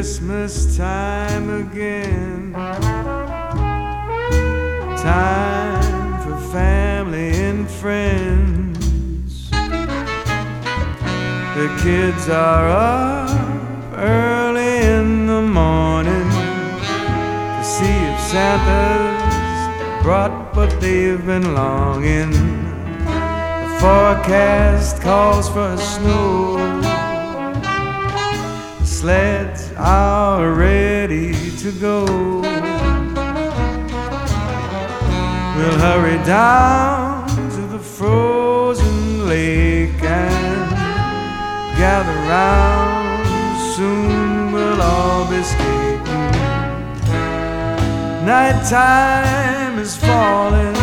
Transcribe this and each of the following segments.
Christmas time again. Time for family and friends. The kids are up early in the morning to see if Santa's brought what they've been longing. The forecast calls for snow. The sleds are ready to go. We'll hurry down to the frozen lake and gather round. Soon we'll all be skating. Nighttime is falling.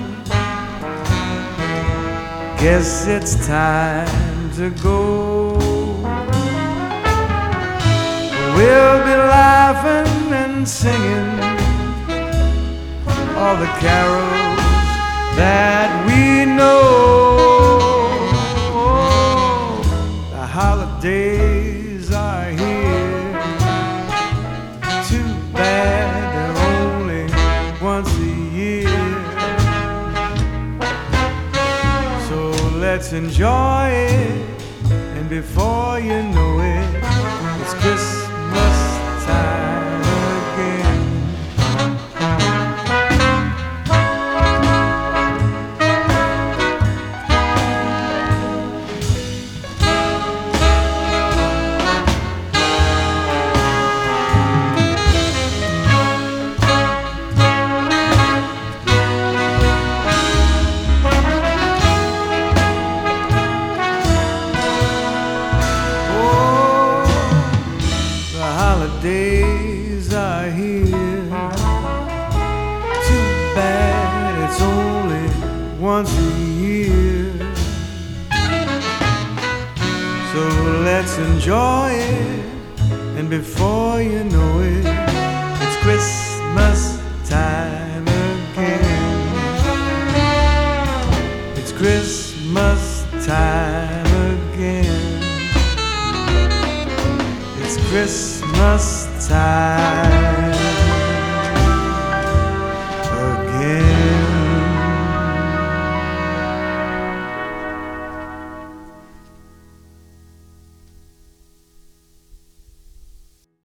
Guess it's time to go. We'll be laughing and singing all the carols that we know. The holidays are here. Too bad they're only once a year. So let's enjoy it, and before you know it, it's Christmas time again. Days are here. Too bad it's only once a year. So let's enjoy it, and before you know it, it's Christmas time again. It's Christmas time again. It's Christmas time.